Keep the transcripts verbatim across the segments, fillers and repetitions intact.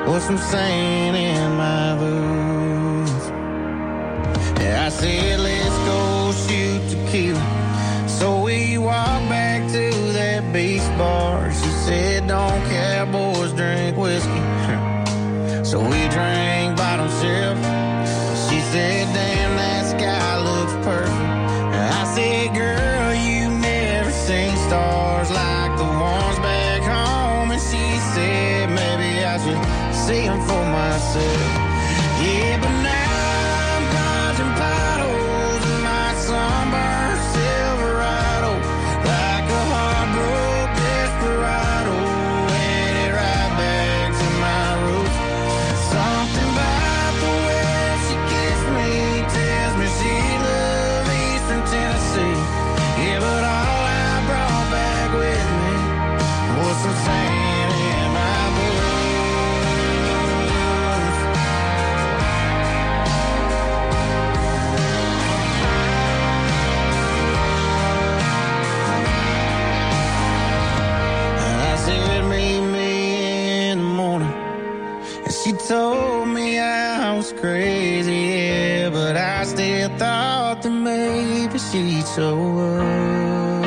with some sand in my boots. Yeah, I said, let's go shoot tequila. So we walked back to that beach bar. She said, don't cowboys drink whiskey. So we drank bottom shelf. She said, damn, that sky looks perfect. I said, girl, you never seen stars like the ones back home. And she said, maybe I should see them for myself. Yeah, but now I'm dodging potholes in my sunburned Silverado, like a heartbroken desperado, headed right back to my roots. Something about the way she kissed me tells me she loves Eastern Tennessee. Yeah, but all I brought back with me was some sand in my boots. I said, meet me in the morning. And she told me I was crazy, yeah, but I still thought that maybe she'd show up.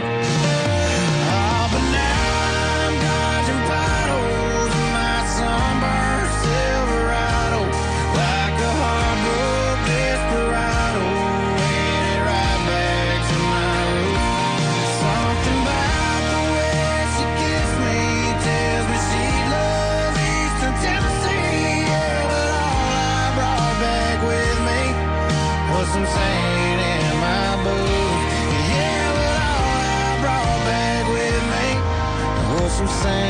Oh, but now I'm dodging potholes in my sunburned Silverado, like a heartbroken desperado, headed right back to my roots. Something about the way she kissed me tells me she loves Eastern Tennessee. Yeah, but all I brought back with me was some sand in my boots. Yeah, but all I brought back with me was some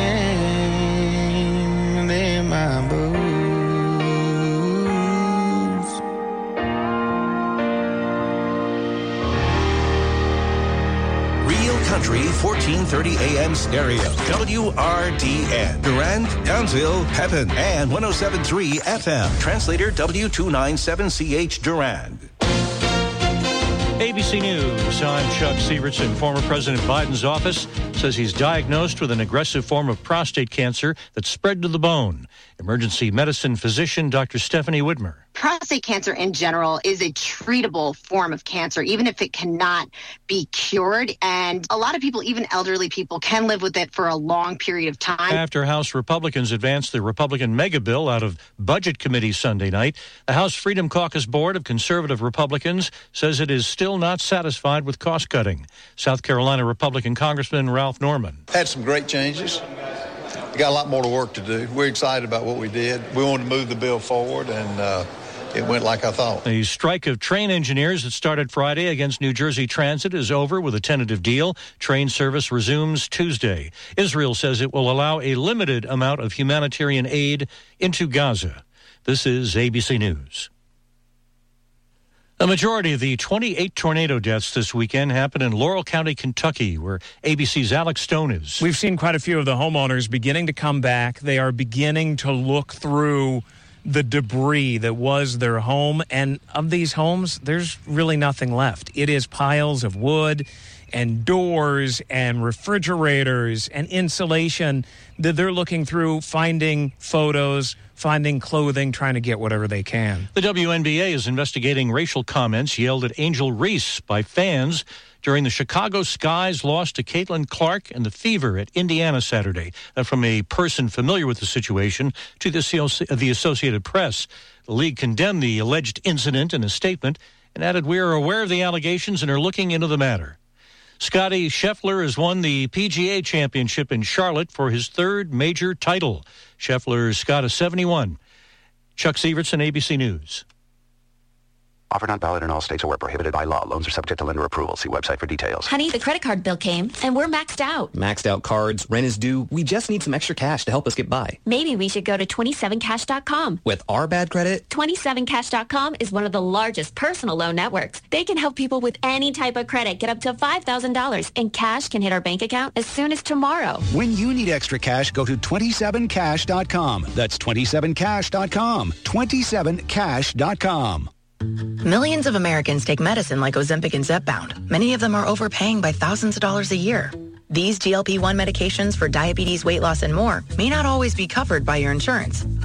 sand in my boots. Real Country fourteen thirty A M stereo. W R D N. Durand, Townsville, Pepin, and one oh seven point three F M. Translator W two ninety-seven C H Durand. A B C News, I'm Chuck Sievertson. Former President Biden's office says he's diagnosed with an aggressive form of prostate cancer that spread to the bone. Emergency medicine physician Doctor Stephanie Widmer. Prostate cancer in general is a treatable form of cancer, even if it cannot be cured. And a lot of people, even elderly people, can live with it for a long period of time. After House Republicans advanced the Republican mega bill out of Budget Committee Sunday night, the House Freedom Caucus Board of Conservative Republicans says it is still not satisfied with cost cutting. South Carolina Republican Congressman Ralph Norman. Had some great changes. We got a lot more to work to do. We're excited about what we did. We wanted to move the bill forward, and uh, it went like I thought. The strike of train engineers that started Friday against New Jersey Transit is over with a tentative deal. Train service resumes Tuesday. Israel says it will allow a limited amount of humanitarian aid into Gaza. This is A B C News. A majority of the twenty-eight tornado deaths this weekend happened in Laurel County, Kentucky, where A B C's Alex Stone is. We've seen quite a few of the homeowners beginning to come back. They are beginning to look through the debris that was their home. And of these homes, there's really nothing left. It is piles of wood and doors and refrigerators and insulation that they're looking through, finding photos, finding clothing, trying to get whatever they can. The W N B A is investigating racial comments yelled at Angel Reese by fans during the Chicago Sky's loss to Caitlin Clark and the Fever at Indiana Saturday. Uh, from a person familiar with the situation to the, the Associated Press. The league condemned the alleged incident in a statement and added, "We are aware of the allegations and are looking into the matter." Scotty Scheffler has won the P G A Championship in Charlotte for his third major title. Scheffler's got a seventy-one. Chuck Sievertson, A B C News. Offer not valid in all states or where prohibited by law. Loans are subject to lender approval. See website for details. Honey, the credit card bill came, and we're maxed out. Maxed out cards, rent is due. We just need some extra cash to help us get by. Maybe we should go to twenty-seven cash dot com. With our bad credit? twenty-seven cash dot com is one of the largest personal loan networks. They can help people with any type of credit get up to five thousand dollars, and cash can hit our bank account as soon as tomorrow. When you need extra cash, go to twenty-seven cash dot com. That's twenty-seven cash dot com. twenty-seven cash dot com. Millions of Americans take medicine like Ozempic and Zepbound. Many of them are overpaying by thousands of dollars a year. These G L P one medications for diabetes, weight loss, and more may not always be covered by your insurance.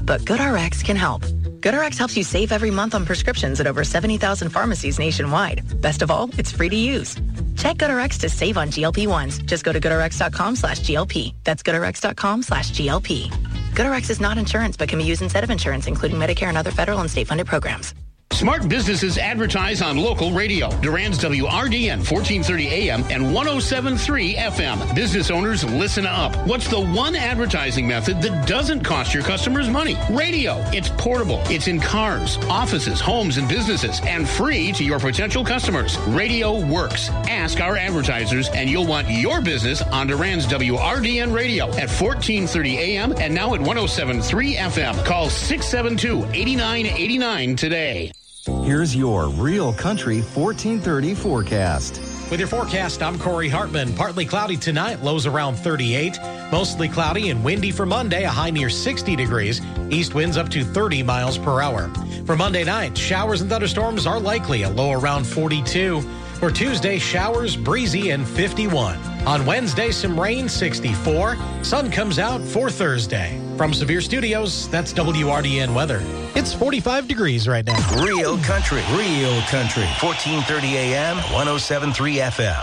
but GoodRx can help. GoodRx helps you save every month on prescriptions at over seventy thousand pharmacies nationwide. Best of all, it's free to use. Check GoodRx to save on G L P ones. Just go to goodrx.com slash GLP. That's goodrx.com slash GLP. GoodRx is not insurance, but can be used instead of insurance, including Medicare and other federal and state-funded programs. Smart businesses advertise on local radio. Durand's W R D N, fourteen thirty A M and one oh seven point three F M. Business owners, listen up. What's the one advertising method that doesn't cost your customers money? Radio. It's portable. It's in cars, offices, homes, and businesses, and free to your potential customers. Radio works. Ask our advertisers, and you'll want your business on Durand's W R D N radio at fourteen thirty A M and now at one oh seven point three F M. Call six seven two, eight nine eight nine today. Here's your Real Country fourteen thirty forecast. With your forecast, I'm Corey Hartman. Partly cloudy tonight, lows around thirty-eight. Mostly cloudy and windy for Monday, a high near sixty degrees. East winds up to thirty miles per hour. For Monday night, showers and thunderstorms are likely, a low around forty-two. For Tuesday, showers, breezy, and fifty-one. On Wednesday, some rain, sixty-four. Sun comes out for Thursday. From Severe Studios, that's W R D N weather. It's forty-five degrees right now. Real Country. Real Country. fourteen thirty A M, one oh seven point three F M.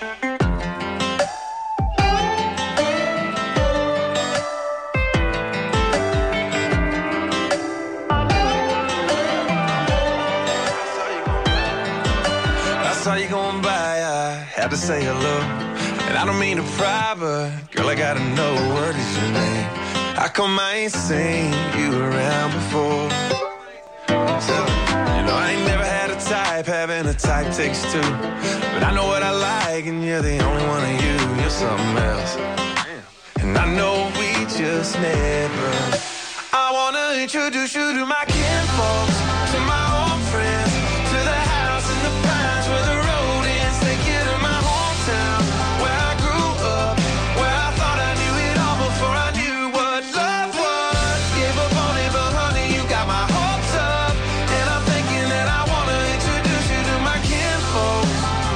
Saw you going by, I had to say hello. And I don't mean to pry, but girl, I gotta know, what is your name? How come I ain't seen you around before? So, you know, I ain't never had a type, having a type takes two. But I know what I like, and you're the only one of you. You're something else. And I know we just never. I wanna introduce you to my kinfolk, to my old friends, to the house in the pines where the road ends. Take you to my hometown, where I grew up, where I thought I knew it all before I knew what love was. Gave up on it, but honey, you got my hopes up. And I'm thinking that I wanna introduce you to my kinfolk.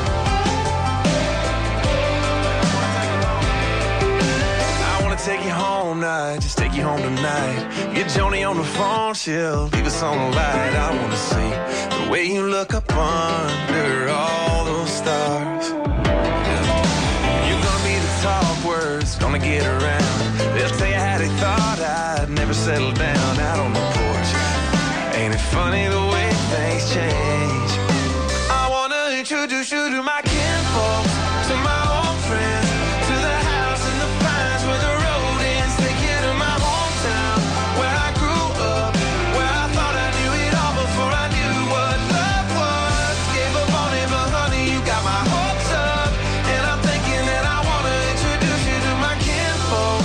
I wanna take you home now, just take you home tonight. Get Joni on the phone, she'll leave us on the light. I wanna see the way you look up under all those stars. Yeah. You're gonna be the talk words, gonna get around. They'll tell you how they thought I'd never settle down out on the porch. Ain't it funny the way things change? I wanna introduce you to my kinfolk, to my old friends, to the house in the pines where the road ends. Take you to my hometown, where I grew up, where I thought I knew it all before I knew what love was. Gave up on it, but honey, you got my hopes up. And I'm thinking that I wanna introduce you to my kinfolk.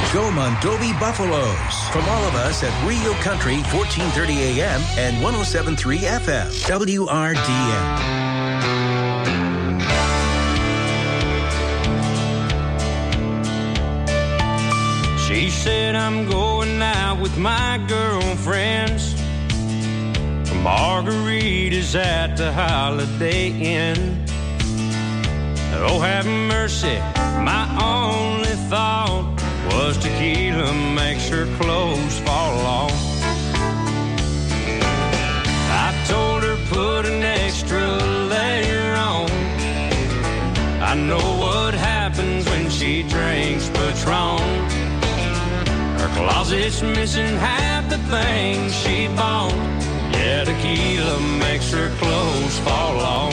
Go Mondovi Buffaloes. From all of us at Real Country, fourteen thirty A M and one oh seven point three F M, W R D N. She said I'm going out with my girlfriends for margaritas at the Holiday Inn. Oh, have mercy, my only thought was tequila makes her clothes fall off. I told her put an extra layer on. I know what happens when she drinks Patron. Her closet's missing half the things she bought. Yeah, tequila makes her clothes fall off.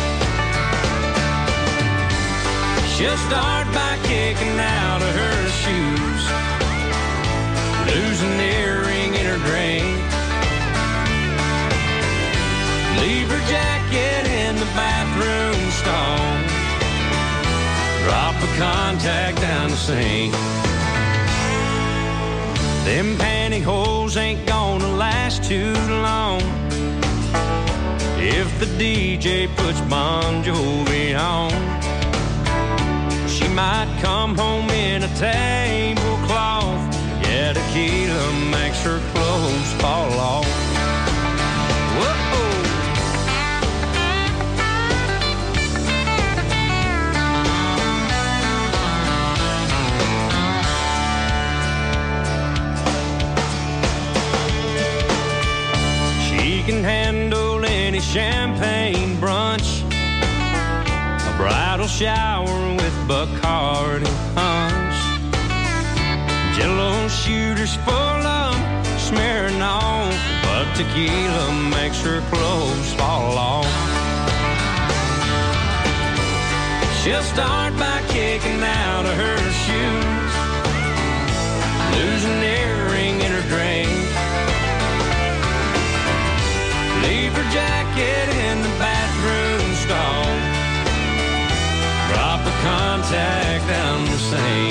She'll start by kicking out of her shoes, lose an earring in her drink, leave her jacket in the bathroom stall, drop a contact down the sink. Them pantyhose ain't gonna last too long if the D J puts Bon Jovi on. She might come home in a tablecloth. Yeah, tequila makes her clothes fall off. Whoa. She can handle any champagne brunch, a bridal shower with Bacardi punch, Jello shooters full of smearing on, but tequila makes her clothes fall off. She'll start by kicking out of her shoes, lose an earring in her drink, leave her jacket in the bathroom stall, drop a contact down the sink.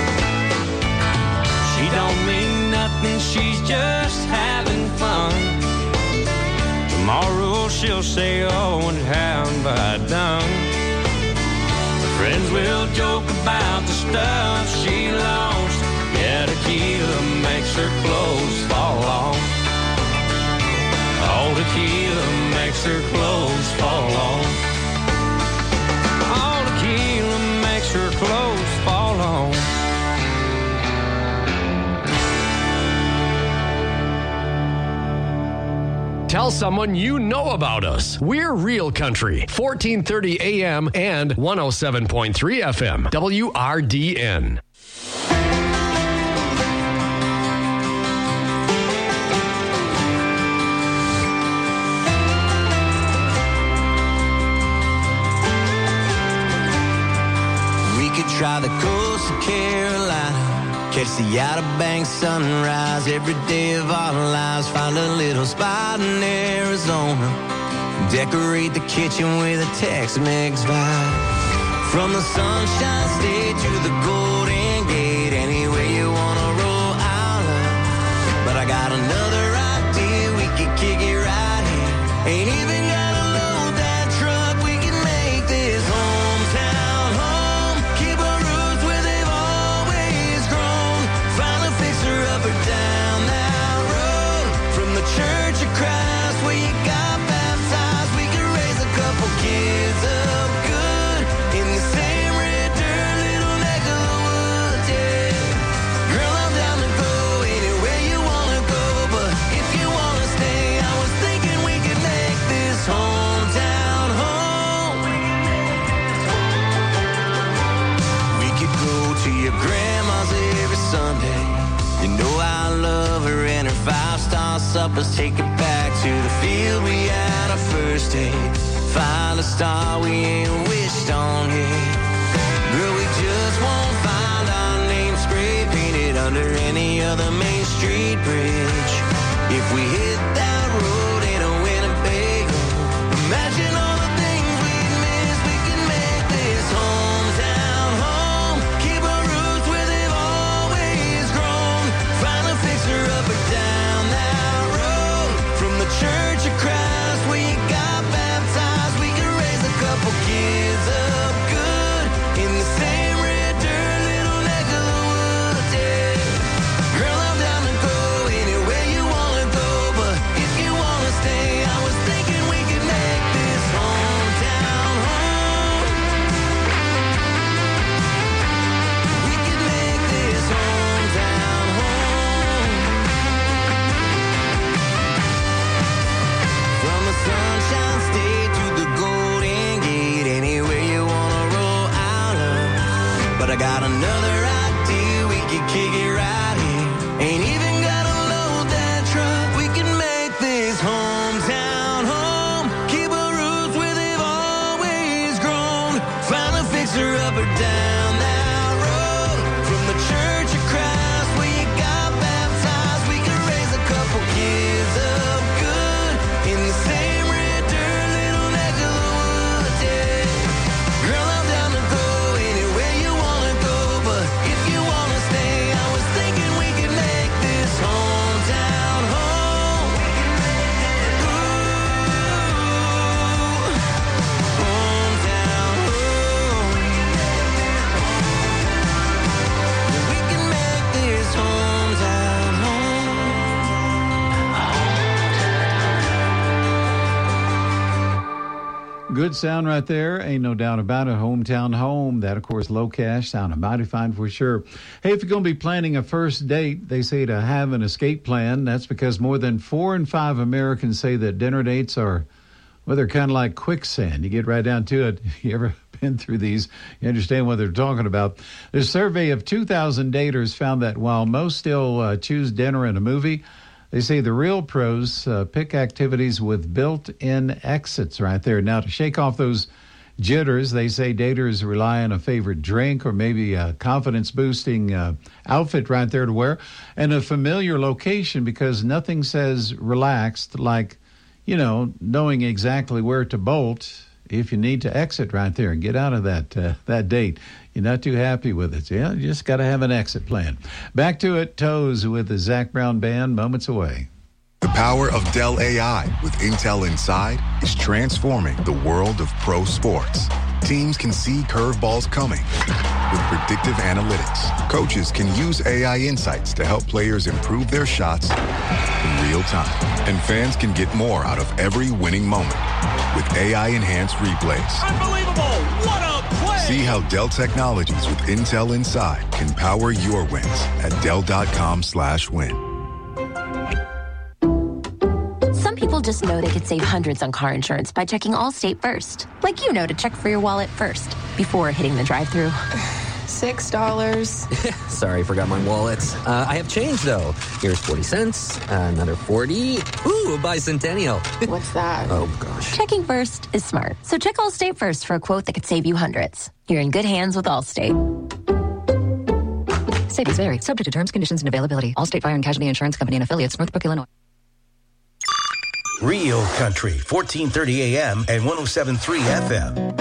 She don't mean nothing, she's just having fun. Tomorrow she'll say, oh, and how have I done? Her friends will joke about the stuff she lost. Yeah, tequila makes her clothes fall off. All tequila makes her clothes fall off. All tequila makes her clothes fall off. Tell someone you know about us. We're Real Country, fourteen thirty A M and one oh seven point three F M, W R D N. Try the coast of Carolina, catch the Outer Banks sunrise every day of our lives. Find a little spot in Arizona, decorate the kitchen with a Tex-Mex vibe. From the Sunshine State to the Golden Gate, anywhere you wanna roll, I'll love. But I got another idea, we could kick it right here. Ain't even gotta load that truck, we can make this hometown. Down that road from the Church of Christ where you got baptized, we could raise a couple kids up good in the same red dirt little neck of the woods, yeah. Girl, I'm down to go anywhere you wanna go, but if you wanna stay, I was thinking we could make this hometown home. We could go to your grandma's every Sunday. You know I love her and her five-star suppers. Take it back to the field we had our first date. Find a star we ain't wished on yet. Girl, we just won't find our name spray painted under any other Main Street bridge. If we hit that road in a Winnebago, imagine all the things we'd miss. We can make this hometown home. Keep our roots where they've always could kick it right here. Ain't even gotta load that truck. We can make this hometown home. Keep our roots where they've always grown. Find a fixer up or down that road. From the Church of Christ where you got baptized, we could raise a couple kids up good in the same red dirt little neck of the woods, yeah. Girl, I'm down to go anywhere you wanna go, but if you wanna stay, I was thinking we could make this hometown home. Ooh, hometown home. We can make this hometown home. Good sound right there. Ain't no doubt about it. Hometown home. That, of course, Low Cash. Sounded mighty fine for sure. Hey, if you're going to be planning a first date, they say to have an escape plan. That's because more than four in five Americans say that dinner dates are, well, they're kind of like quicksand. You get right down to it. You ever been through these? You understand what they're talking about. The survey of two thousand daters found that while most still uh, choose dinner and a movie, they say the real pros uh, pick activities with built-in exits right there. Now, to shake off those jitters, they say daters rely on a favorite drink or maybe a confidence-boosting uh, outfit right there to wear and a familiar location, because nothing says relaxed like, you know, knowing exactly where to bolt if you need to exit right there and get out of that uh, that date. You're not too happy with it. Yeah, you just got to have an exit plan. Back to it, Toes with the Zach Brown Band, moments away. The power of Dell A I with Intel Inside is transforming the world of pro sports. Teams can see curveballs coming with predictive analytics. Coaches can use A I insights to help players improve their shots in real time. And fans can get more out of every winning moment with A I-enhanced replays. Unbelievable! What a play! See how Dell Technologies with Intel Inside can power your wins at Dell.com slash win. Some people just know they could save hundreds on car insurance by checking Allstate first. Like you know to check for your wallet first before hitting the drive-thru. Six dollars. Sorry, forgot my wallet. Uh, I have change, though. Here's forty cents, uh, another forty. Ooh, a bicentennial. What's that? Oh, gosh. Checking first is smart. So check Allstate first for a quote that could save you hundreds. You're in good hands with Allstate. Savings vary. Subject to terms, conditions, and availability. Allstate Fire and Casualty Insurance Company and affiliates, Northbrook, Illinois. Real Country, fourteen thirty A M and one oh seven point three F M.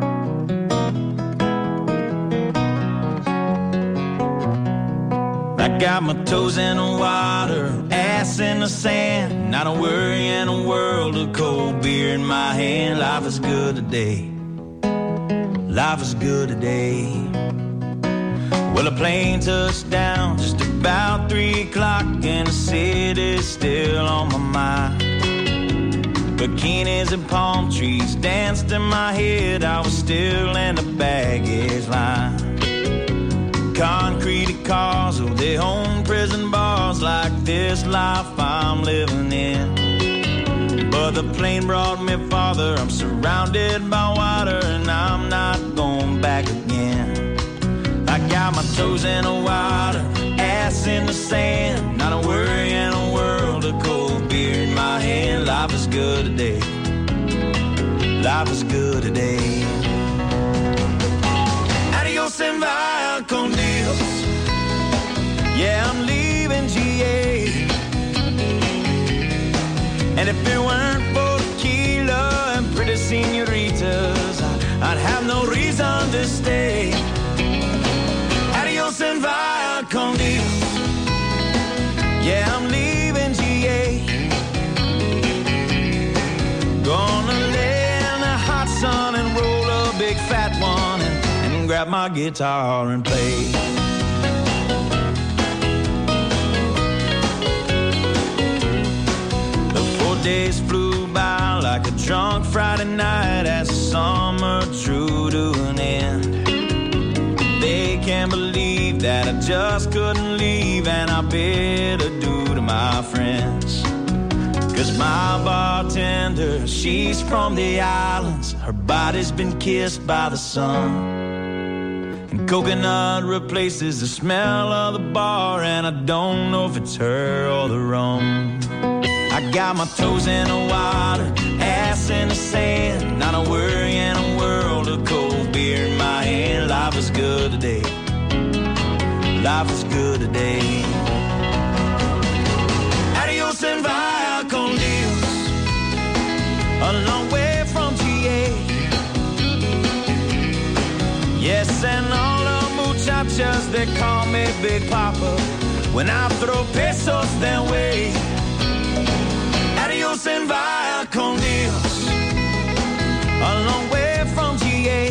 I got my toes in the water, ass in the sand, not a worry in a world of cold beer in my hand. Life is good today. Life is good today. Well, a plane touched down just about three o'clock and the city's still on my mind. Bikinis and palm trees danced in my head. I was still in the baggage line. Concrete cars, oh, they own prison bars like this life I'm living in. But the plane brought me farther. I'm surrounded by water and I'm not going back again. I got my toes in the water, ass in the sand, not a worry in a world of cold beer in my hand. Life is good today. Life is good today. Adios and via con Dios. Yeah, I'm leaving G A. And if it weren't for tequila and pretty senoritas, I'd have no reason to stay. Adios and via con Dios. Yeah, I'm leaving G A. Gonna lay in the hot sun and roll a big fat one and, and grab my guitar and play. The four days flew by like a drunk Friday night as the summer drew to an end. They can't believe that I just couldn't leave, and I bid adieu to my friends. Cause my bartender, she's from the islands. Her body's been kissed by the sun. And coconut replaces the smell of the bar, and I don't know if it's her or the rum. I got my toes in the water, ass in the sand, not a worry in a world of cold beer in my hand. Life is good today. Life is good today. Adios and via con Dios, a long way from G A. Yes, and all the muchachas, they call me Big Papa when I throw pesos their way. Adios and via con Dios, a long way from G A.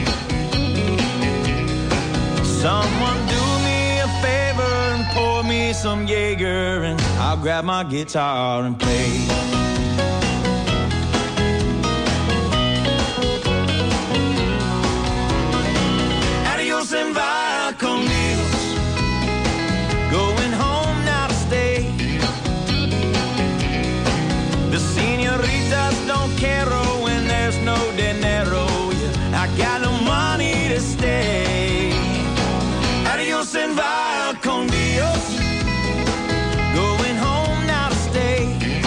Someone do me a favor and pour me some Jaeger, and I'll grab my guitar and play. Adios and via con Dios, going home now to stay. The senoritas don't care when there's no dinero. Yeah, I got no money to stay. Adios and via con Dios, going home now to stay.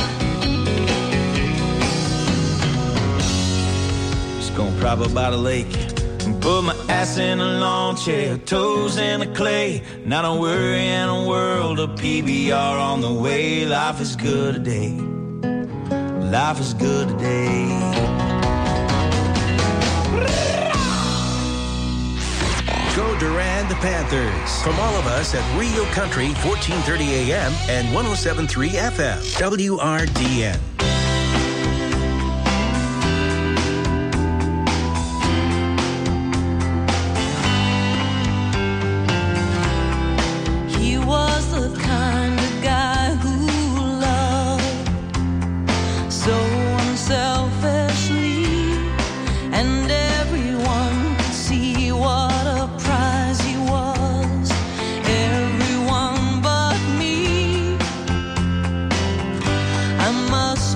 Just gonna prop up by the lake and put my ass in a lawn chair, toes in the clay. Not a worry in a world of P B R on the way. Life is good today. Life is good today. Go Durand the Panthers. From all of us at Real Country, fourteen thirty A M and one oh seven point three F M, W R D N. He was the kind of guy who loved so unselfishly, and everyone could see what a prize he was. Everyone but me. I must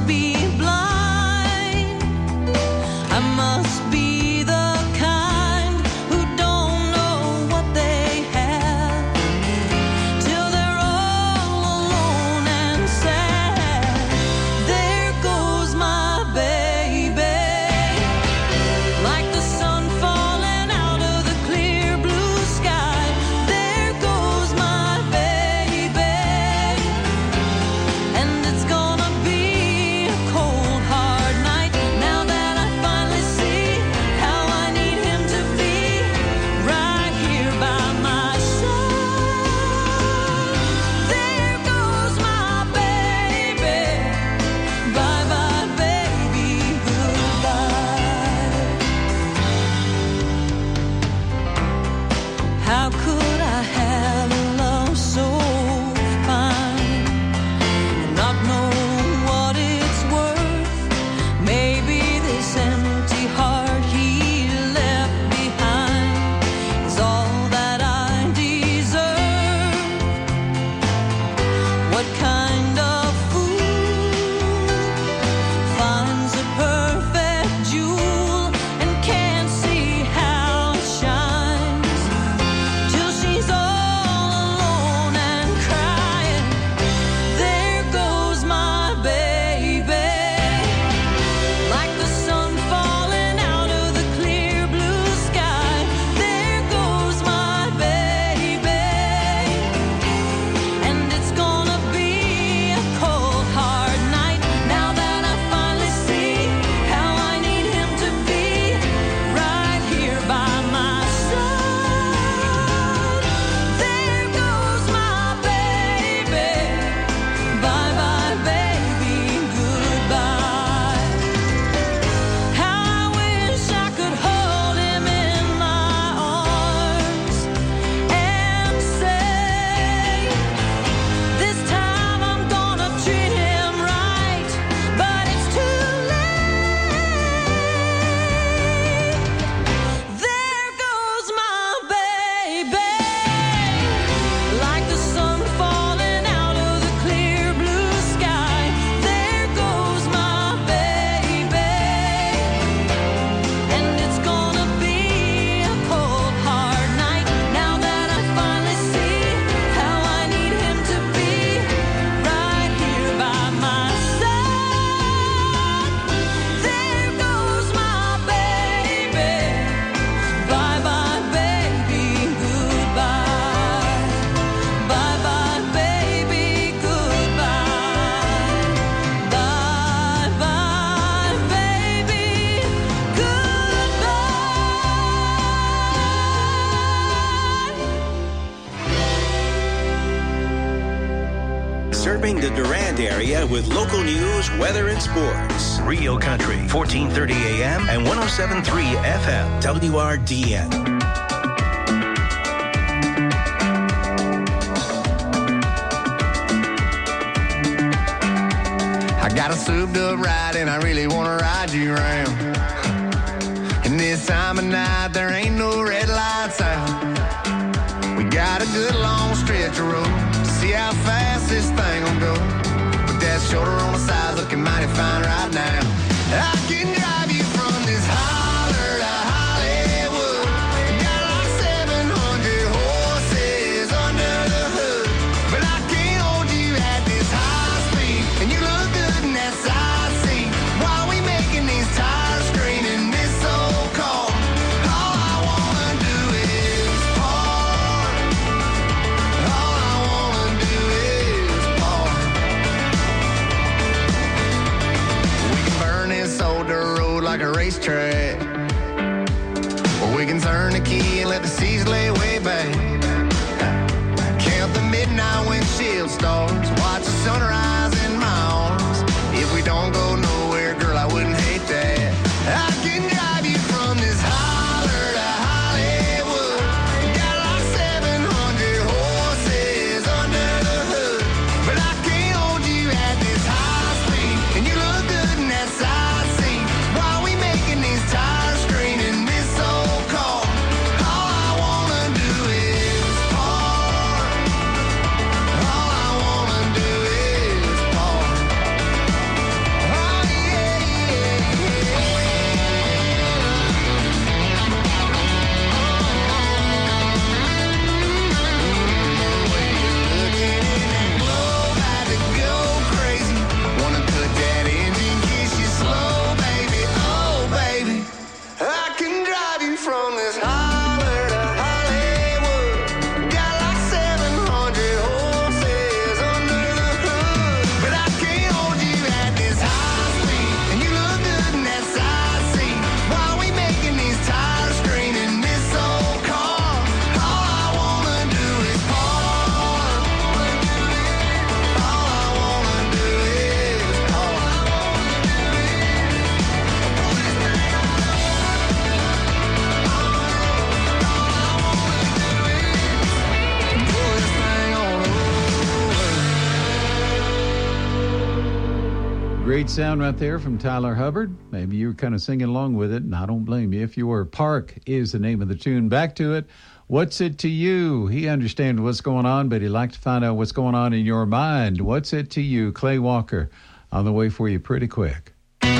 serving the Durand area with local news, weather, and sports. Real Country, fourteen thirty A M and one oh seven point three F M, W R D N. I got a souped up ride and I really want to ride you around. And this time of night there ain't no red lights out. We got a good long stretch of road to see how fast this thing will go. But that shoulder on the side looking mighty fine right now. I can drive you from this holler to Hollywood. Got like seven hundred horses under the hood. But I can't hold you at this high speed. And you look good in that side seat. While we making these tires scream in this old car. All I wanna do is park. All I wanna do is park. We can burn this old dirt road like a racetrack. Or we can turn the key and let the seas lay way back. Count the midnight windshield stars. Watch the sunrise in my arms. If we don't go nowhere, girl, I wouldn't hate that. I can drive you from this holler to Hollywood. Got like seven hundred horses under the hood. But I can't hold you at this high speed. And you look good in that side seat. While we making these tires scream in this old car. All I wanna do is park. All I wanna do is park. Oh yeah, yeah, had to go crazy. Wanna cut that engine, kiss you slow, baby. Oh, baby. I can drive you from this holler to Hollywood. Got like seven hundred horses under the hood. But I can't hold you at this high speed. And you look good in that side seat. While we making these tires scream in this old car. All I wanna do is park. All I wanna do is park. Pull this thing on over. Great sound right there from Tyler Hubbard. Maybe you were kind of singing along with it, and I don't blame you if you were. Park is the name of the tune. Back to it. What's it to you? He understands what's going on, but he'd like to find out what's going on in your mind. What's it to you? Clay Walker on the way for you pretty quick.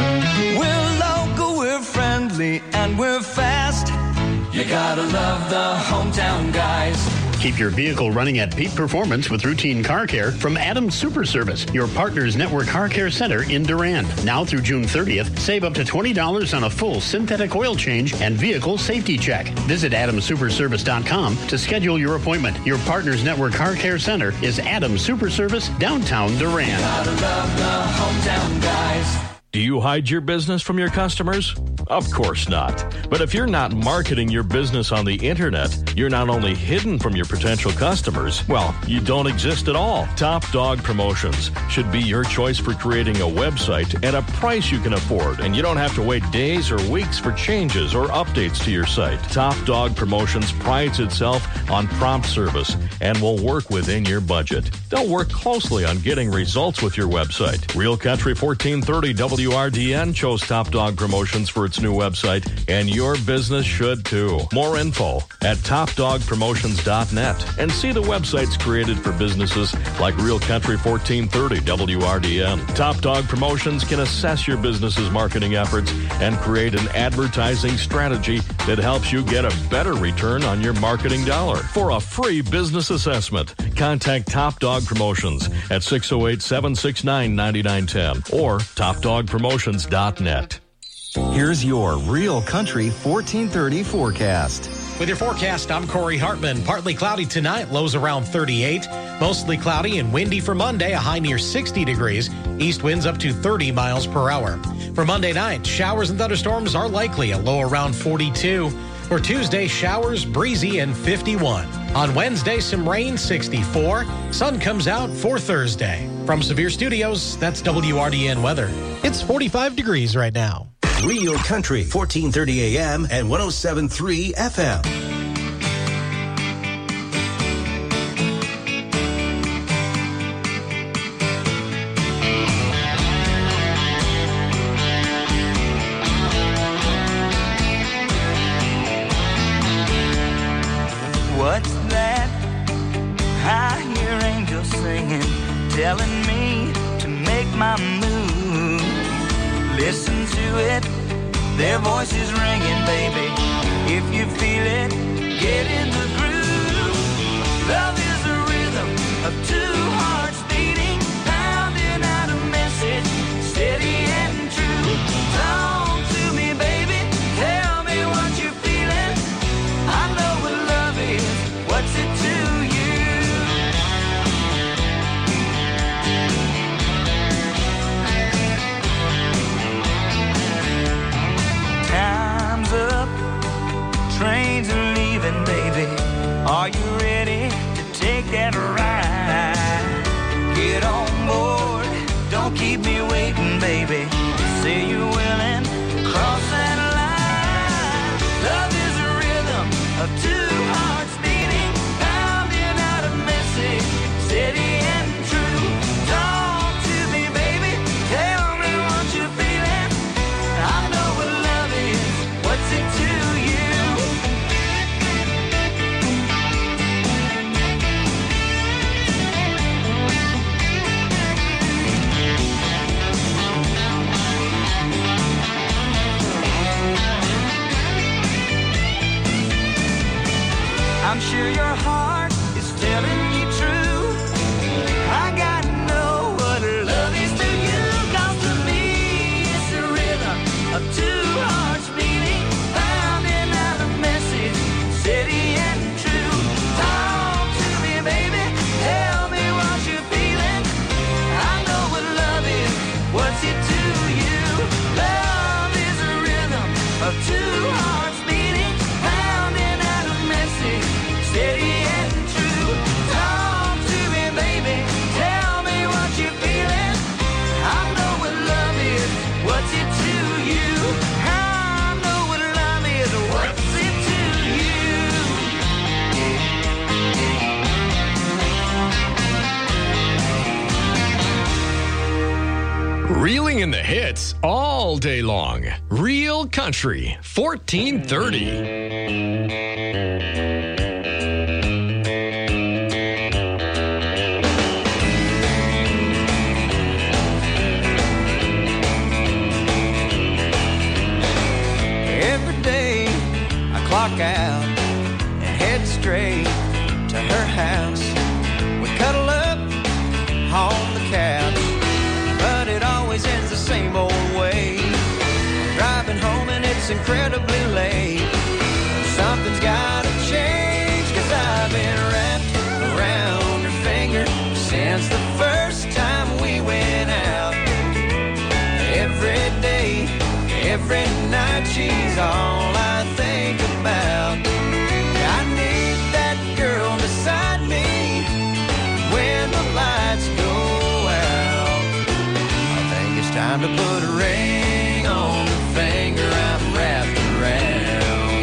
We're local, we're friendly, and we're fast. You gotta love the hometown guys. Keep your vehicle running at peak performance with routine car care from Adams Super Service, your partner's network car care center in Durand. Now through June thirtieth, save up to twenty dollars on a full synthetic oil change and vehicle safety check. Visit adams super service dot com to schedule your appointment. Your partner's network car care center is Adams Super Service, downtown Durand. You gotta love the hometown guys. Do you hide your business from your customers? Of course not. But if you're not marketing your business on the internet, you're not only hidden from your potential customers, well, you don't exist at all. Top Dog Promotions should be your choice for creating a website at a price you can afford, and you don't have to wait days or weeks for changes or updates to your site. Top Dog Promotions prides itself on prompt service and will work within your budget. They'll work closely on getting results with your website. Real Country fourteen thirty W R D N chose Top Dog Promotions for its new website, and your business should too. More info at top dog promotions dot net, and see the websites created for businesses like Real Country fourteen thirty W R D N. Top Dog Promotions can assess your business's marketing efforts and create an advertising strategy that helps you get a better return on your marketing dollar. For a free business assessment, contact Top Dog Promotions at six oh eight, seven six nine, nine nine one zero or top dog promotions dot net. Here's your Real Country fourteen thirty forecast. With your forecast, I'm Corey Hartman. Partly cloudy tonight, lows around thirty-eight. Mostly cloudy and windy for Monday, a high near sixty degrees. East winds up to thirty miles per hour. For Monday night, showers and thunderstorms are likely, a low around forty-two. For Tuesday, showers, breezy, and fifty-one. On Wednesday, some rain, sixty-four. Sun comes out for Thursday. From Severe Studios, that's W R D N weather. It's forty-five degrees right now. Real Country, fourteen thirty A M and one oh seven point three F M. What's that? I hear angels singing, telling me to make my move. Listen to it, their voices ringing, baby. If you feel it, get in the groove. Love is the rhythm of two hearts beating, pounding out a message, steady and true. Talk to me, baby, tell me what you're feeling. I know what love is, what's it to you? Time's up, trains are leaving, baby. Are you ready to take that ride? Get on board, don't keep me waiting, baby. Say you're willing to cross that line. Love is a rhythm of two hearts beating, pounding out a message, steady and true. Talk to me, baby, tell me what you're feeling. I know what love is, what's it to you? I'm sure your heart is telling you true. I gotta know what love is to you. 'Cause to me it's the rhythm of two hearts beating, pounding out a message, steady and true. Talk to me, baby, tell me what you're feeling. I know what love is, what's it to you? Love is a rhythm of two hearts beating, pounding out a message, steady and true. Talk to me, baby, tell me what you're feeling. I know what love is, what's it to you? I know what love is, what's it to you? Reeling in the hits all day long. Real Country, fourteen thirty. Every day I clock out and head straight to her house. We cuddle up on the couch, but it always ends the same old way. Driving home and it's incredibly late. Something's gotta change, 'cause I've been wrapped around her finger since the first time we went out. Every day, every night, she's all I think about. I need that girl beside me when the lights go out. I think it's time to put a ring on the finger I'm wrapped around.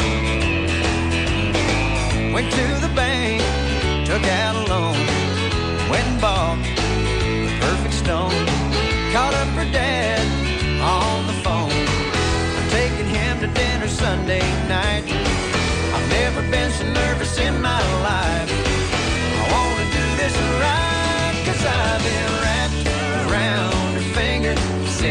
Went to the bank, took out a loan, went and bought the perfect stone. Called up her dad on the phone, I'm taking him to dinner Sunday night. I've never been so nervous in my life. I want to do this right, 'cause I've been wrapped around her finger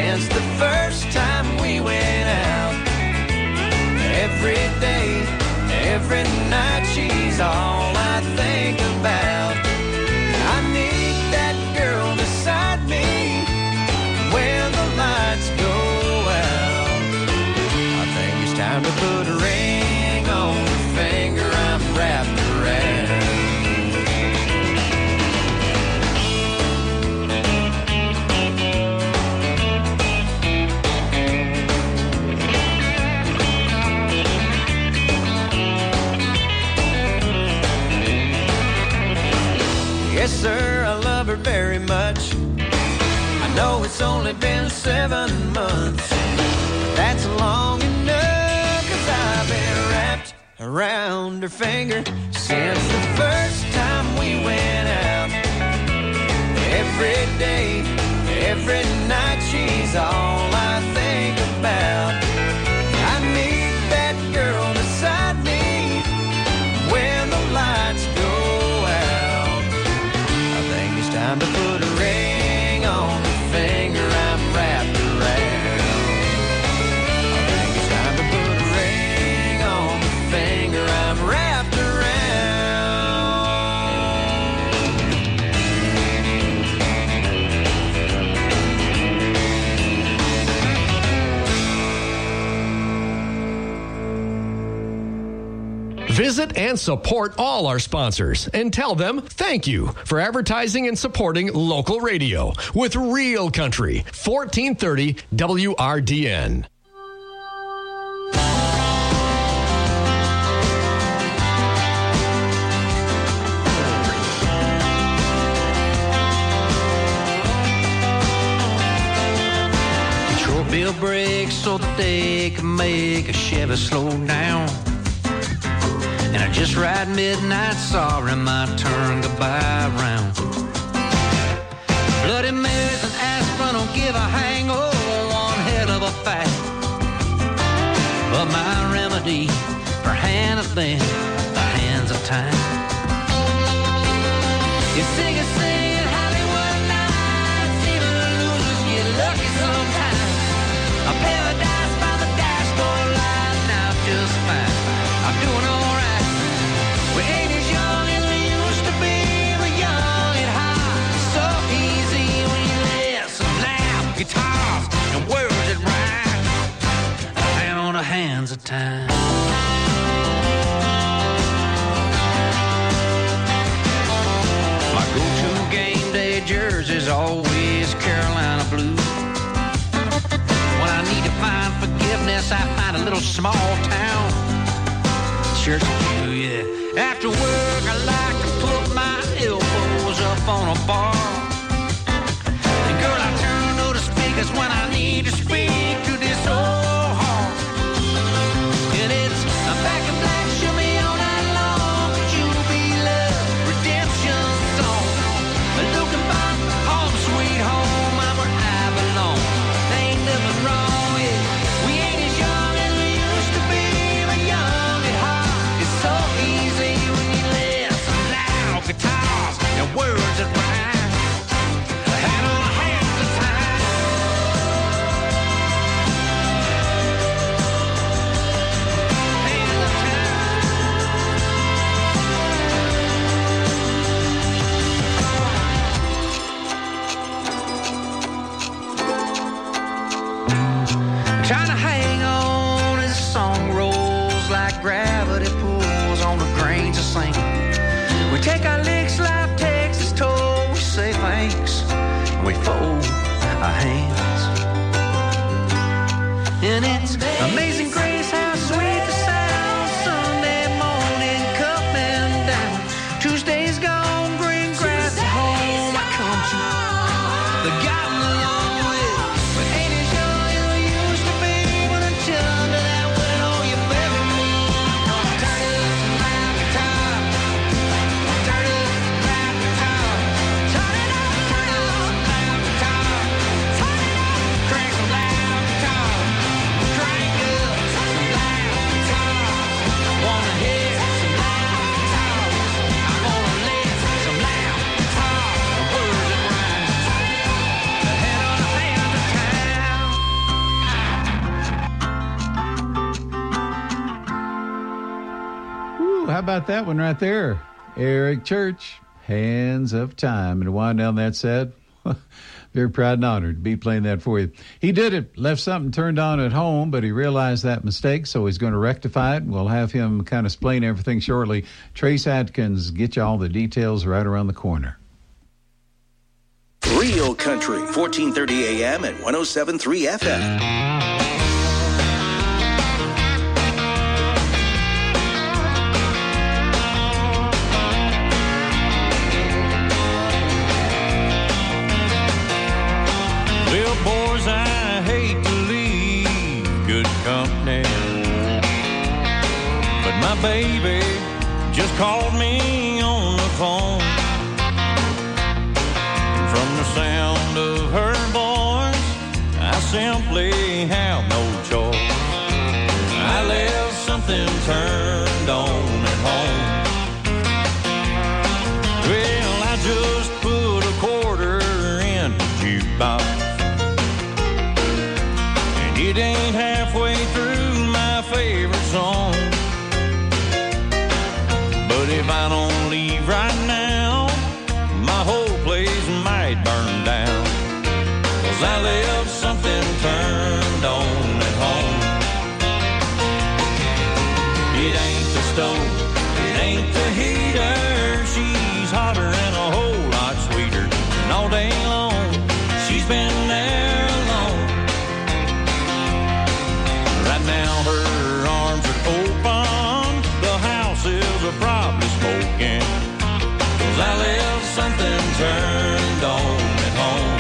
Yes, sir, I love her very much. I know it's only been seven months. That's long enough, 'cause I've been wrapped around her finger since the first time we went out. Every day, every night, she's all I think about. I need that girl beside me when the lights go out. I think it's time to put a ring on the finger I'm wrapped around. I think it's time to put a ring on the finger I'm wrapped around. Visit and support all our sponsors and tell them thank you for advertising and supporting local radio with Real Country, fourteen thirty W R D N. Short bill brakes so that they can make a Chevy slow down. And I just ride midnight, sorry, my turn goodbye round. Bloody Marys and aspirin don't give a hang, oh, one hell of a fact. But my remedy for hand has been the hands of time. You sing and sing at Hollywood nights, even losers get lucky sometimes. A paradise by the dashboard light, now just fine. I'm doing all right. We ain't as young as we used to be, but young and high. So easy when you listen loud guitars and words that rhyme. A hand on the hands of time. My go-to game day jersey's always Carolina blue. When I need to find forgiveness, I find a little small town church pew, yeah. After work, I like to put my elbows up on a bar. And girl, I turn to the speakers when I need to speak to this old heart. And it's a back in black, show me all night long. Could you be love, redemption song? Looking back, home sweet home, I'm where I belong. There ain't nothing wrong, yeah. We ain't as young as we used to be, but young at heart. It's so easy when you listen loud guitars and words that rhyme. A hand on a hand of time. Hand of time. Trying to hang on as the song rolls like gravity pulls on the grains of sand. We take our licks, life takes its toll. We say thanks, and we fold our hands. And it's amazing grace how sweet the sound. Sunday morning coming down. Tuesday's gone, green grass at home. I come to the gotten along with. But ain't as young as we used to be. When until under that window you bury me. Turn it up some loud guitar. Turn it up some loud guitar. Turn it up, turn it up some loud guitar. Turn it up, crank some loud guitar. Crank up some loud guitar. Wanna hear some loud guitar. I wanna live some loud guitar. Words that rhyme. The head on the hand of town. Ooh, how about that one right there? Eric Church, Hands of Time. And to wind down that set, very proud and honored to be playing that for you. He did it, left something turned on at home, but he realized that mistake, so he's going to rectify it. We'll have him kind of explain everything shortly. Trace Atkins, get you all the details right around the corner. Real Country, fourteen thirty A M and one oh seven point three F M. My baby just called me on the phone. From the sound of her voice, I simply have no choice. I left something turned on at home. Well, I just put a quarter in the jukebox, and it ain't halfway through my favorite song. But if I don't leave right now, my whole place might burn down, 'cause I left something turned on at home. It ain't the stove, it ain't the heater. She's hotter and a whole lot sweeter. And all day long, she's been there alone. Right now, her arms are open. The house is probably smoking, 'cause I left something turned on at home.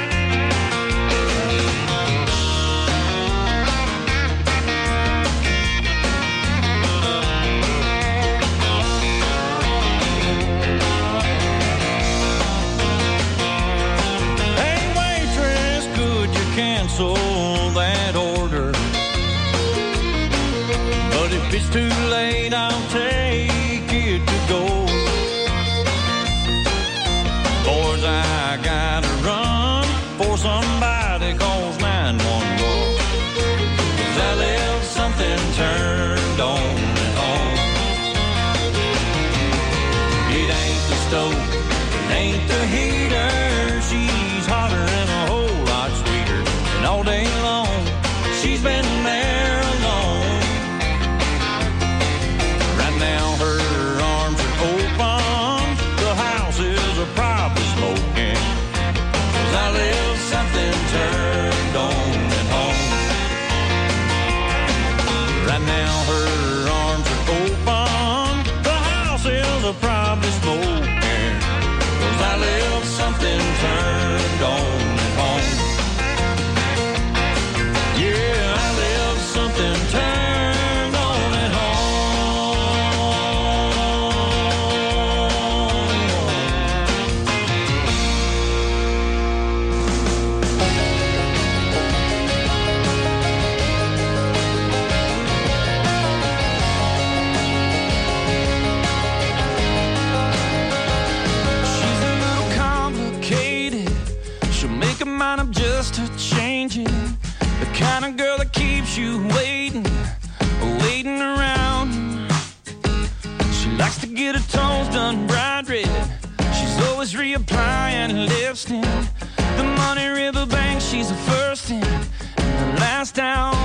Hey waitress, could you cancel that order? But if it's too late, I'll take it to go. Boys, I gotta run for somebody calls nine one one, 'cause I left something turned on at home. It ain't the stove, it ain't the heater. She's hotter and a whole lot sweeter. And all day long, she's been there alone. Right now, her arms are open. The house is a probably smoking, 'cause I left something turned on at home. Right now, her arms are open. The house is a probably smoking, 'cause I left something turned on at home. Yeah, I left something turned on at home. She's a little complicated. She'll make a mind up just to change it. The kind of girl that keeps you waiting, waiting around. She likes to get her toes done bright red. She's always reapplying lipstick. The Money River Bank, she's the first in and the last down.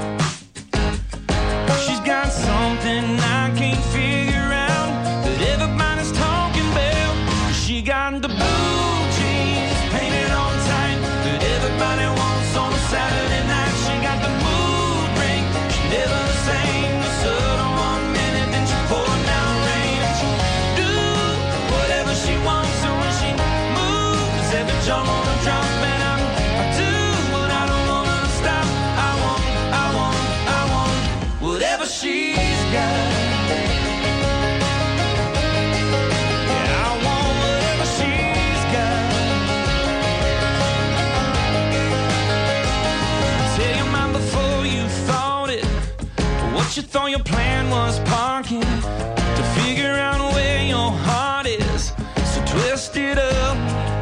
She's got something I can't figure out that everybody's talking about. She got the blue jeans painted on tight that everybody wants on a Saturday night. She got the mood ring, she never the same. The sun on one minute, then she pouring down rain. And she do whatever she wants, so when she moves, every jaw on a drop. And I'm, I do what I don't want her to stop. I want, I want, I want whatever she's got. Yeah, I want whatever she's got. Tell your mind before you thought it. What you thought your plan was parking to figure out where your heart is. So twist it up.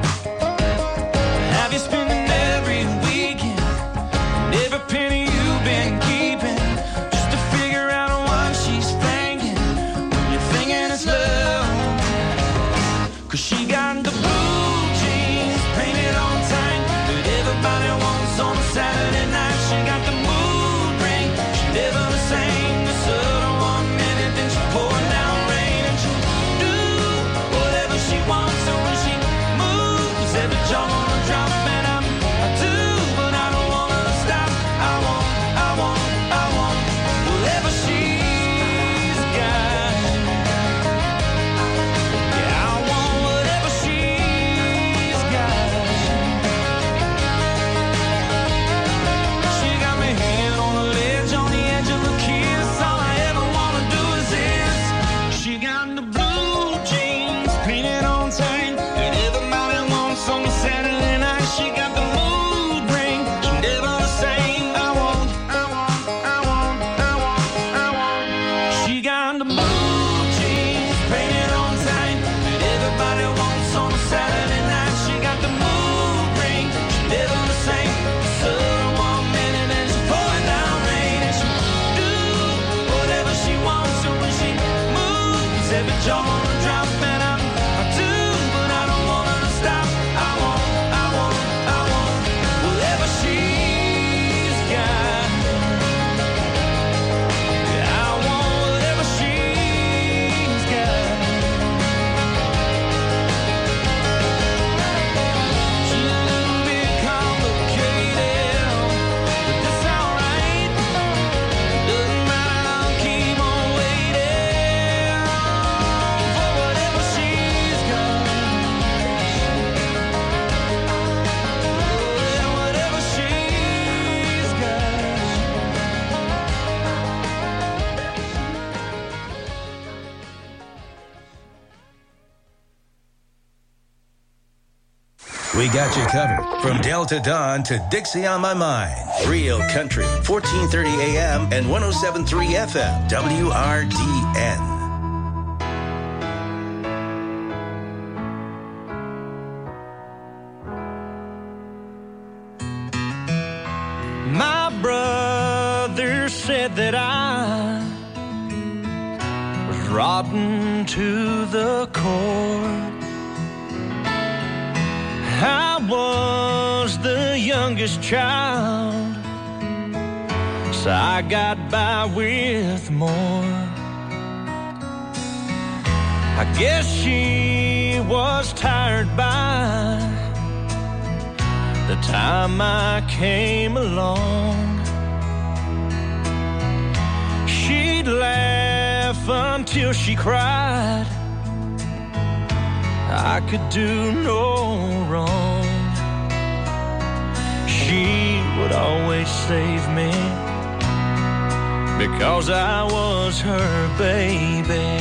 Have you spending every weekend and every penny you've been keeping just to figure out what she's thinking when you're thinking it's love? 'Cause she got the blue jeans painted on tight that everybody wants on a Saturday night. She got the mood ring, she never the same. The sun on one minute, then she pouring down rain. And she do whatever she wants, so when she moves, every jaw on a drop. And I'm, I do, but I don't want her to stop. I want, I want, I want whatever she's got. Yeah, I want whatever she's We got you covered. From Delta Dawn to Dixie on My Mind. Real Country, fourteen thirty A M and one oh seven point three F M, W R D N. My brother said that I was rotten to the core. I was the youngest child, so I got by with more. I guess she was tired by the time I came along. She'd laugh until she cried. I could do no wrong. She would always save me because I was her baby.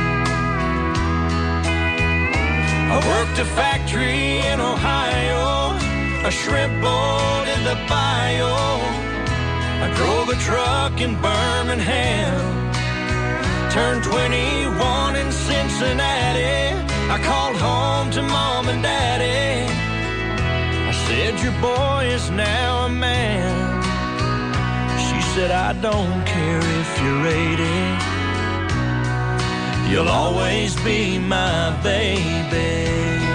I worked a factory in Ohio, a shrimp boat in the bayou. I drove a truck in Birmingham, turned twenty-one in Cincinnati. I called home to mom and daddy. I said, your boy is now a man. She said, I don't care if you're eighty. You'll always be my baby.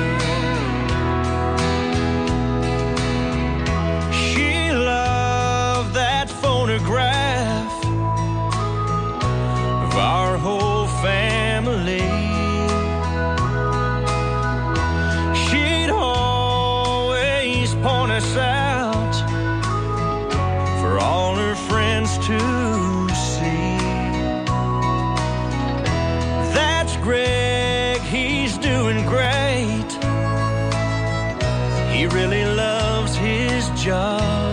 She loved that photograph of our whole family. She'd always point us out for all her friends to see. That's Greg, he's doing great. He really loves his job.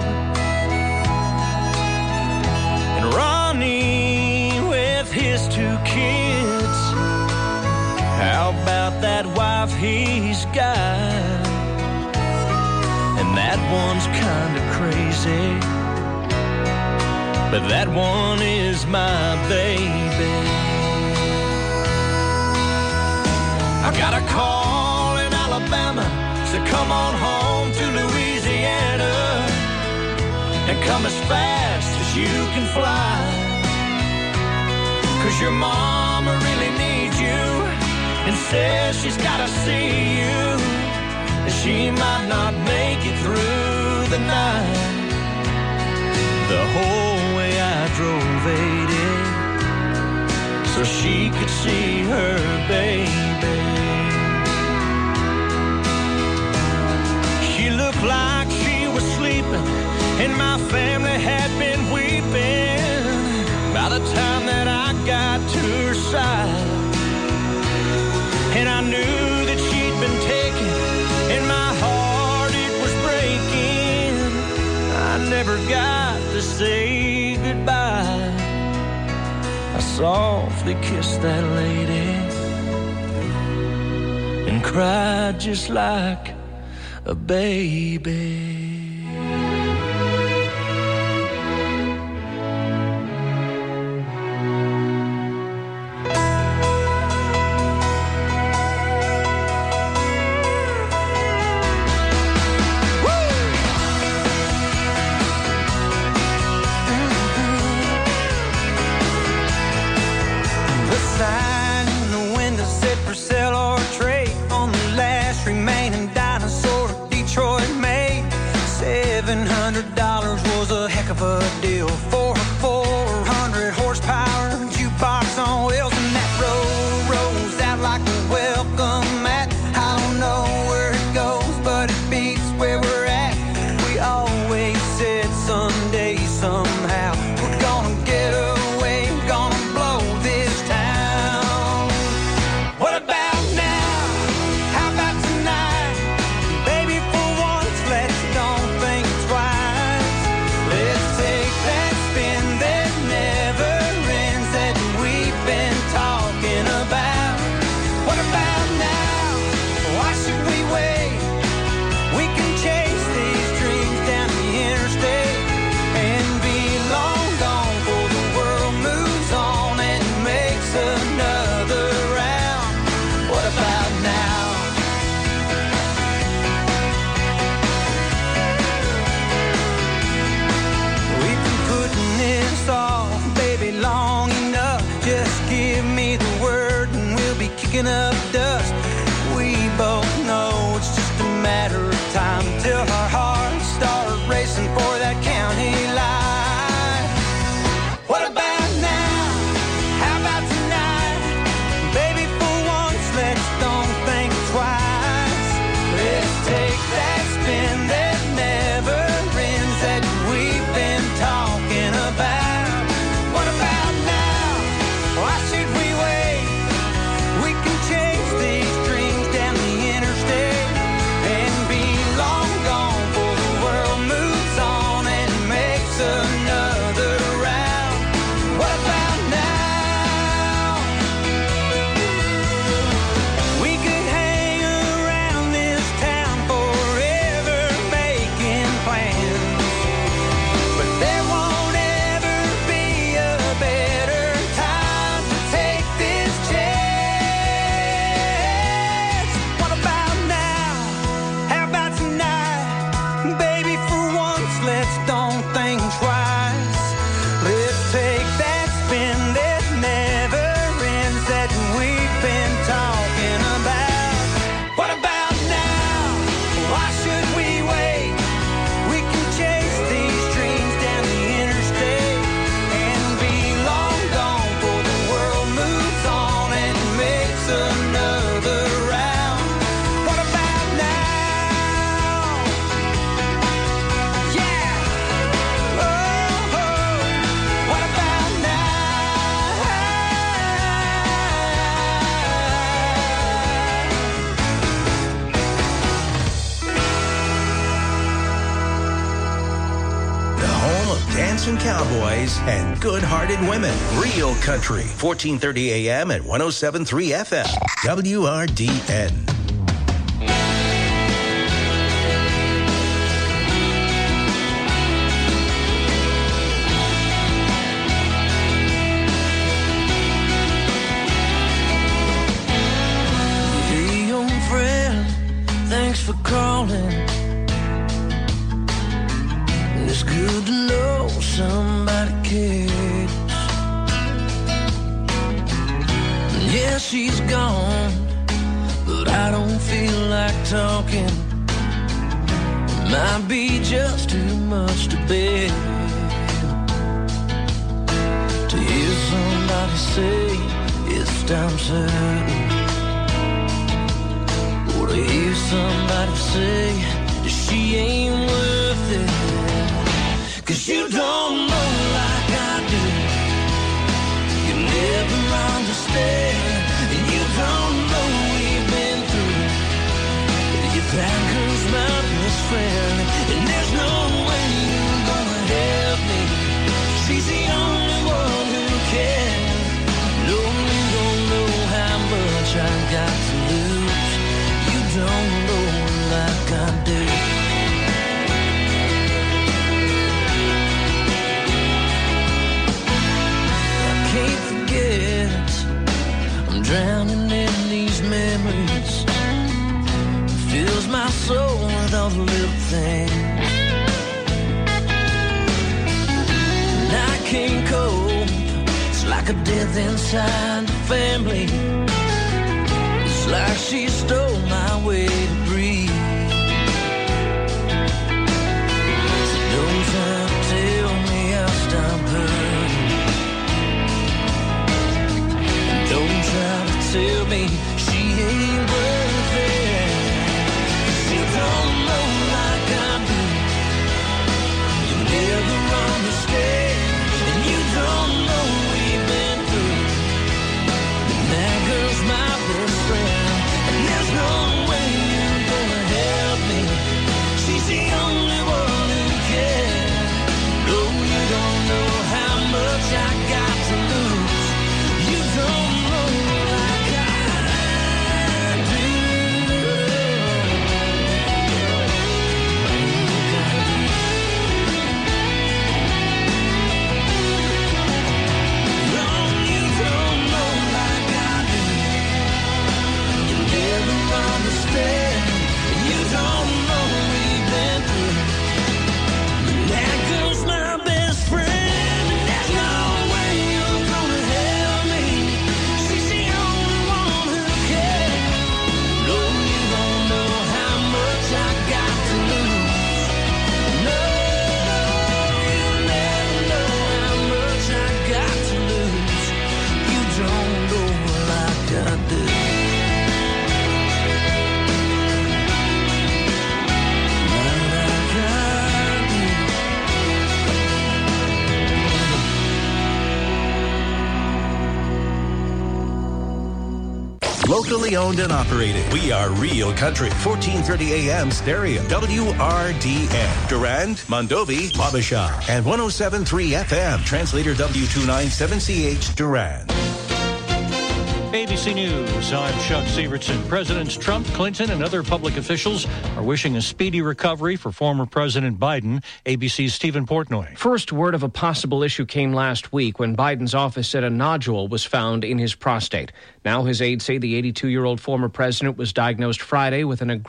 And Ronnie with his two kids, how about that wife he's got? And that one's kinda crazy, but that one is my baby. I got a call in Alabama, so come on home to Louisiana and come as fast as you can fly, 'cause your mama really needs you and says she's gotta see you, and she might not make it through the night. The whole way I drove eighty so she could see her baby. She looked like she was sleeping, and my family had been weeping by the time that I got to her side. And I knew that she'd been taken, and my heart, it was breaking. I never got to say goodbye. I softly kissed that lady and cried just like a baby. old-fashioned cowboys and good-hearted women. Real Country, fourteen thirty a.m. at one oh seven point three F M. W R D N. Hey, young friend, thanks for calling. It's good to know somebody cares. Yeah, she's gone, but I don't feel like talking. It might be just too much to bear. To hear somebody say it's time certain, or to hear somebody say that she ain't worth it. 'Cause you don't know like I do. You never understand, and you don't know we've been through. Your bad girl's my best friend, and there's no way you're gonna help me. She's the only one who can. No, you don't know how much I got to lose. You don't know like I do. I'm drowning in these memories. It fills my soul with all the little things. And I can't cope. It's like a death inside the family. It's like she stole my way to breathe. So don't try to tell me I'll stop hurting. Don't try to tell me she ain't worth it. You don't know like I do. You never understand, and you don't know we've been through. And that girl's my best friend, and there's no way you're gonna help me. She's the only one who can. No, you don't know how much I got to lose. You don't. Locally owned and operated. We are Real Country. fourteen thirty a.m. stereo. W R D N. Durand, Mondovi, Wabasha. And one oh seven point three F M. Translator W two ninety-seven C H Durand. A B C News, I'm Chuck Severson. Presidents Trump, Clinton, and other public officials are wishing a speedy recovery for former President Biden. A B C's Stephen Portnoy. First word of a possible issue came last week when Biden's office said a nodule was found in his prostate. Now his aides say the eighty-two-year-old former president was diagnosed Friday with an